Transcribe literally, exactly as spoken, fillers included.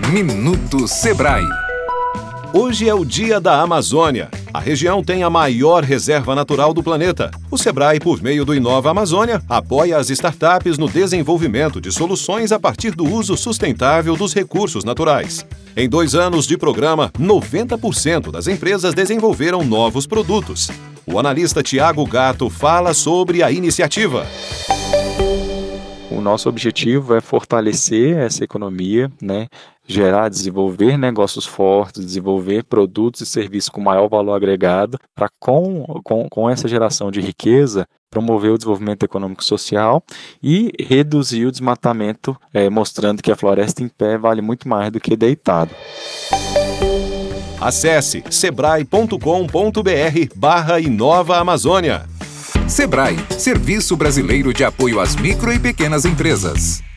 Minuto Sebrae. Hoje é o Dia da Amazônia. A região tem a maior reserva natural do planeta. O Sebrae, por meio do Inova Amazônia, apoia as startups no desenvolvimento de soluções a partir do uso sustentável dos recursos naturais. Em dois anos de programa, noventa por cento das empresas desenvolveram novos produtos. O analista Tiago Gatto fala sobre a iniciativa. O nosso objetivo é fortalecer essa economia, né? Gerar, desenvolver negócios fortes, desenvolver produtos e serviços com maior valor agregado, para com, com, com essa geração de riqueza, promover o desenvolvimento econômico e social e reduzir o desmatamento, é, mostrando que a floresta em pé vale muito mais do que deitado. Acesse sebrae ponto com ponto br barra Inova Amazônia. Sebrae, Serviço Brasileiro de Apoio às Micro e Pequenas Empresas.